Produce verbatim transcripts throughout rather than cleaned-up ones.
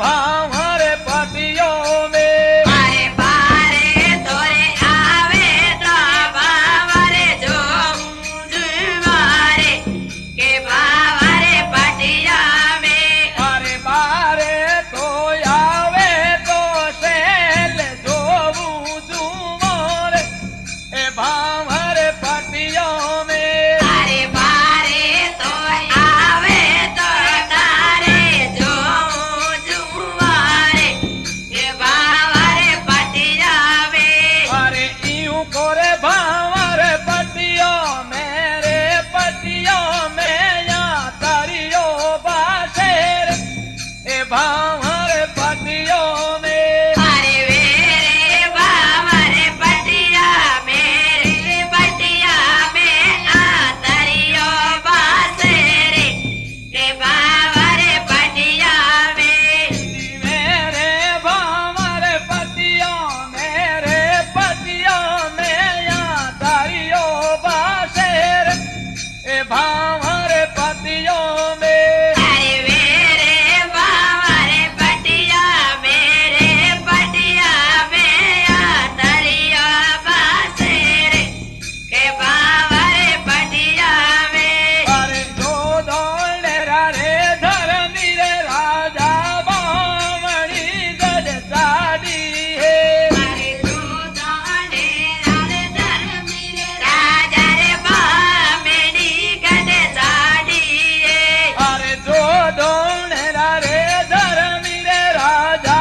भाव हरे पटियों में अरे बारे तोरे आवे तो बावरे जो जुवारे के बावरे पटिया में अरे बारे तो आवे तो सेल जोवू जुमोर ए भाव हरे पटियों में अरे बारे तो आवे तो तारे जो जुवारे के बावरे पटिया में अरे यूं कोरे भाव हरे पटियों में रे पटियों में या तारियो बासेर ए भाव हरे पटियों में अरे वेरे बावरे पटिया मेरे पटिया में आतरियो बासेरे के बावरे पटिया में मेरे भाव हरे पटियों मेरे पटियों में या तारियो बासेर ए भाव हरे पटियों में अरे वेरे बावरे पटिया मेरे पटिया में आतरियो बासेरे के बावरे पटिया में अरे जो दौड़ेरा रे धर्मी रे राजा बामणी गज साड़ी है अरे तू दाने राले धर्मी रे राजा रे बामेडी गदे साड़ी है अरे जो दौड़ेरा रे धर्मी रे राजा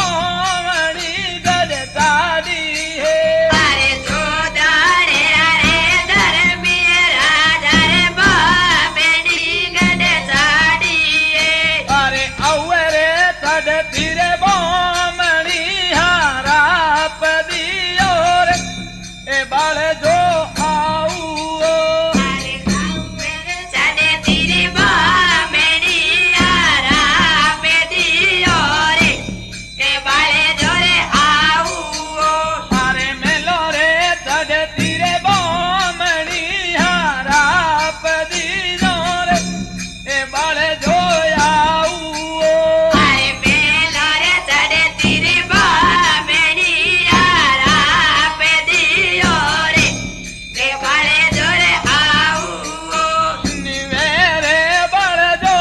बामणी गज साड़ी है अरे तू दाने राले धर्मी राजा रे बामेडी गदे साड़ी है अरे अवरे तड धीरे बामणी हारा पदियो रे ए बाल जो आऊ अरे खाऊं चने तेरी बामेडी यारा पे दियो रे के बाले जोरे आऊ अरे मेलो रे तड तीरे बामणी हारा पदियो रे ए बाल जो आऊ अरे मेलो रे चढ़े तेरी बामेडी यारा पे दियो रे के बाले जोरे आऊ निवेरे बड़ जो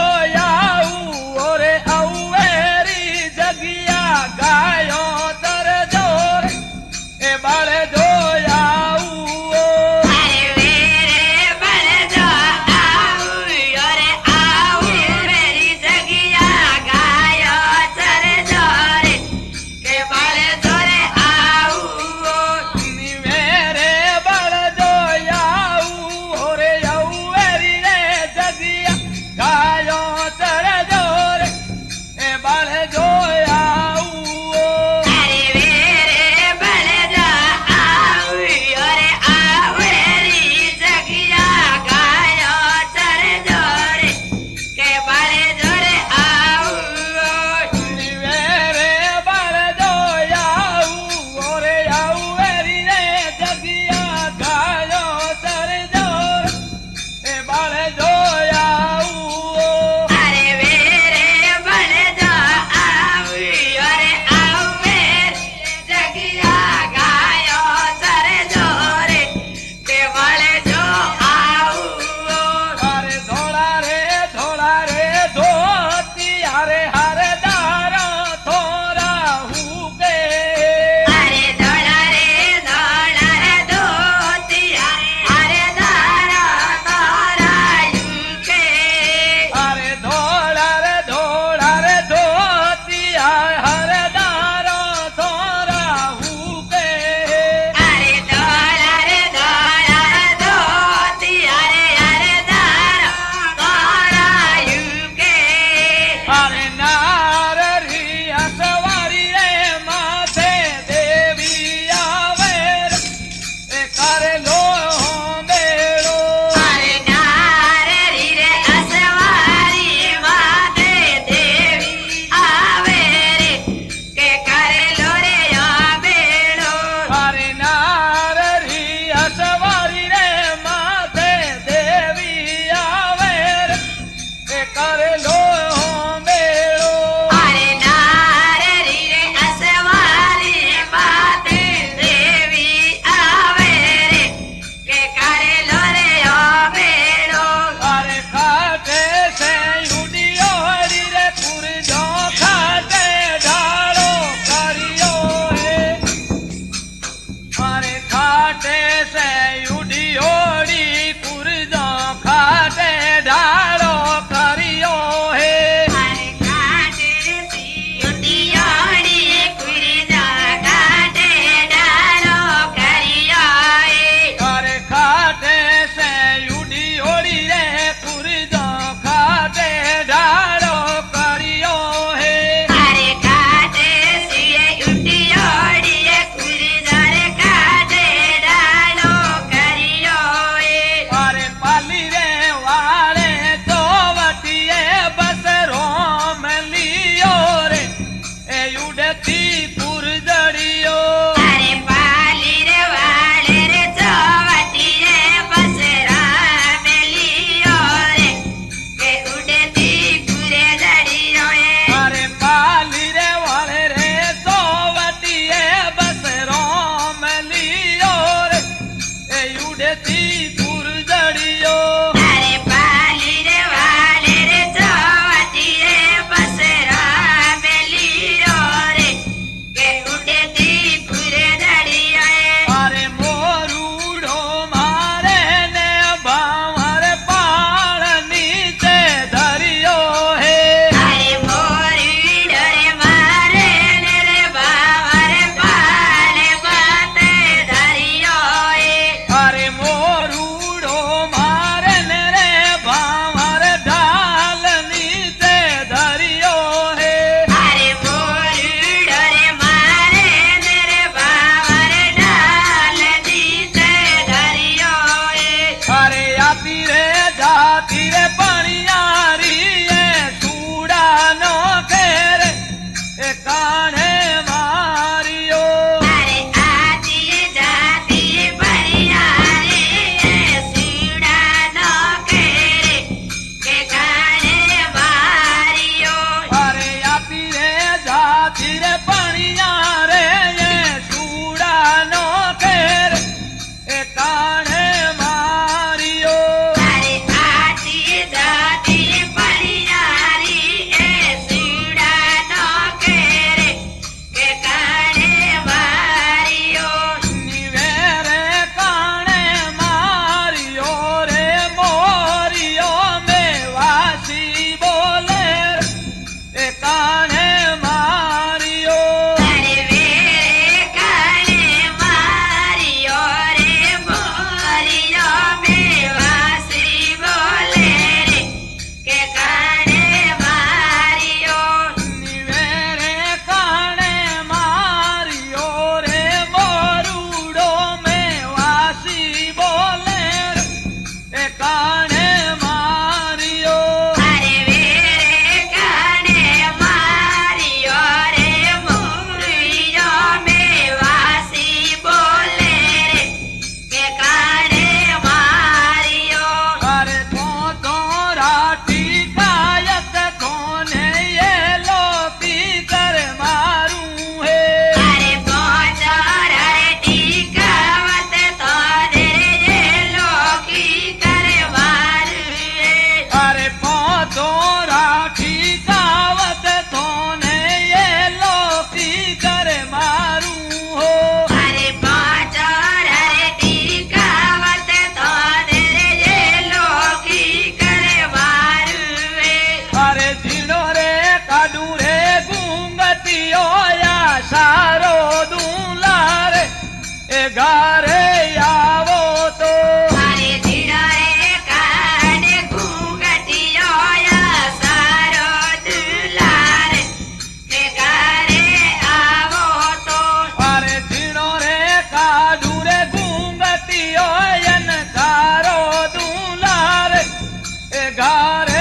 आऊ ओरे अवेरी जगिया गायो तर जोर ए बाल जो आऊ अरे वेरे बड़े जो आऊ योरे आऊ मेरी जगिया गायो चर जोरे के बाले जोरे आऊ निवेरे बड़ जो आऊ ओरे अवेरी रे जगिया गायो तर जोर ए बाल जो आऊ अरे वेरे बड़े जो आऊ योरे आऊ मेरी जगिया गायो चर जोरे के बाले जोरे आऊ निवेरे बड़ जो आऊ ओरे अवेरी रे जगिया गायो तर जोर ए बाल जो आऊ अरे वेरे बड़े जो आऊ योरे आऊ मेरी जगिया गायो चर जोरे के बाले जो आऊ अरे धोला रे धोला रे धोती हरे हरे दारा थोरा हुके अरे धोला रे धोला रे धोती अरे धारा तोरा यूके अरे धोला रे धोला रे धोती हरे दारा थोरा हुके अरे धोला रे धोला रे धोती अरे अरे धारा तोरा यूके अरे नार रिया सवारी रे माथे देवी आवेर ए करे लो बेड़ो अरे नारे रे असवारी माते देवी आवे रे के करे लो रे आ बेड़ो अरे नार रिया सवारी रे माथे देवी आवेर ए करे लो बेड़ो अरे नारे अरे जीणो रे काडू रे घूंघटियो या सारो दूला रे ए गारे आवो तो अरे जीणो रे काडे घूंघटियो या सारो दूला रे ए गारे आवो तो अरे जीणो रे काडू रे घूंघटियो यन कारो दूला रे ए गारे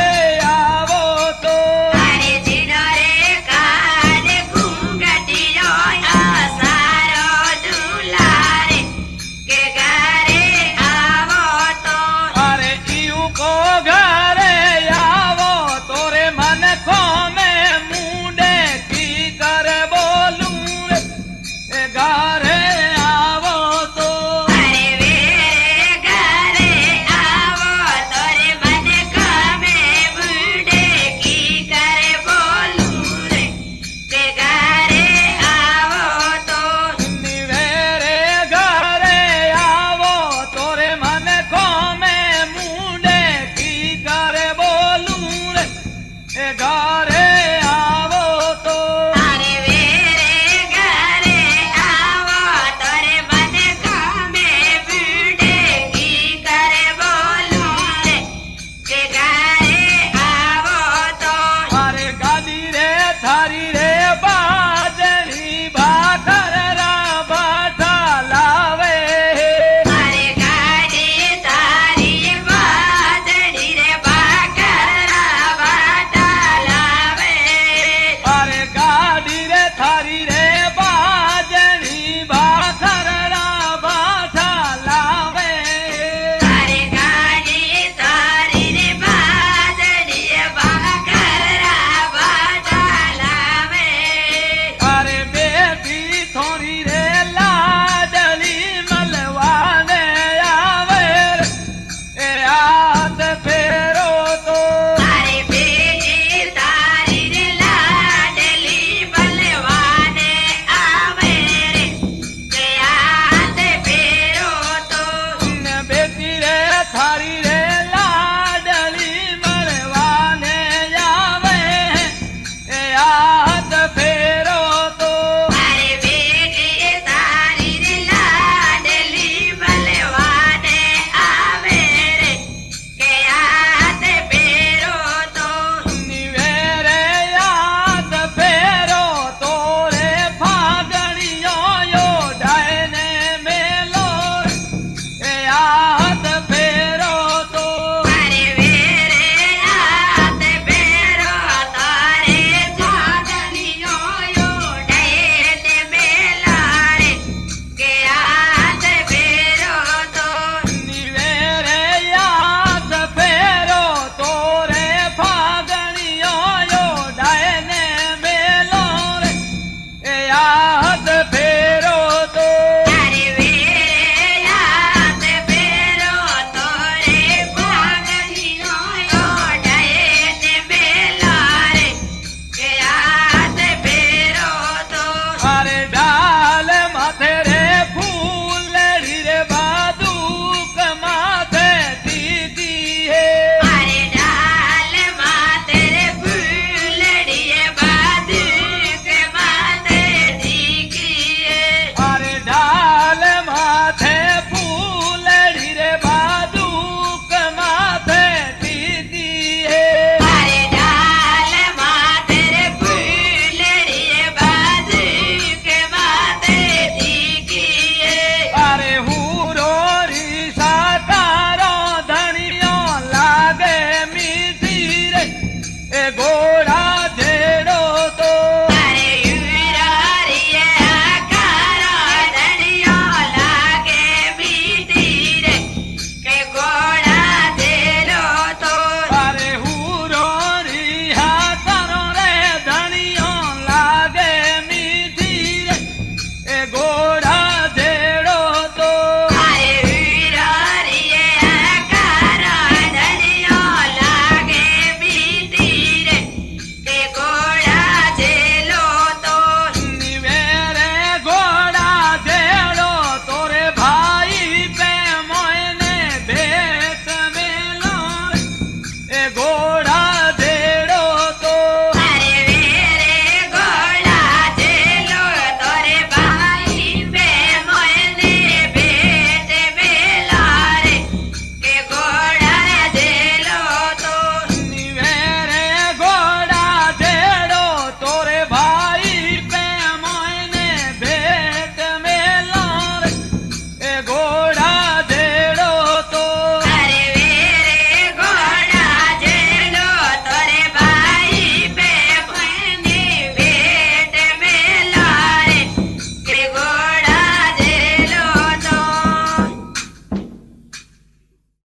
गो